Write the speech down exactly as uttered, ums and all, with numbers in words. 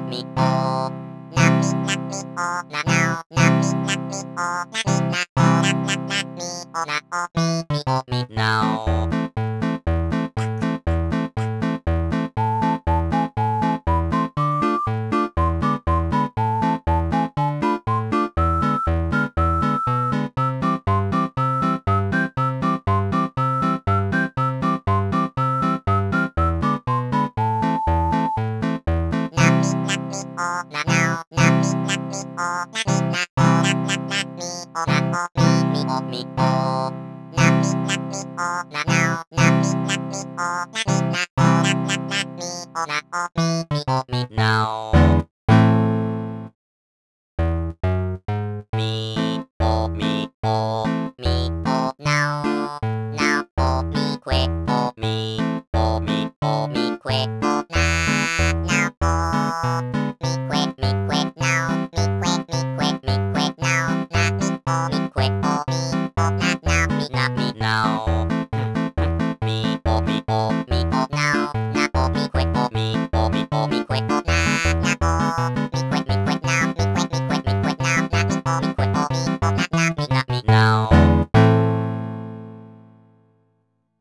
mi o na mi na mi o na now na mi na mi o na mi na o na na na mi o na o mi mi o mi now. Na mi na mi o na now na mi na mi o na mi na o na na na mi o na o mi mi o mi o na mi na mi o na now na mi na mi o na mi na o na na na mi o na o mi mi o mi now. Mi o mi o mi o now now o mi que o mi o mi o mi que o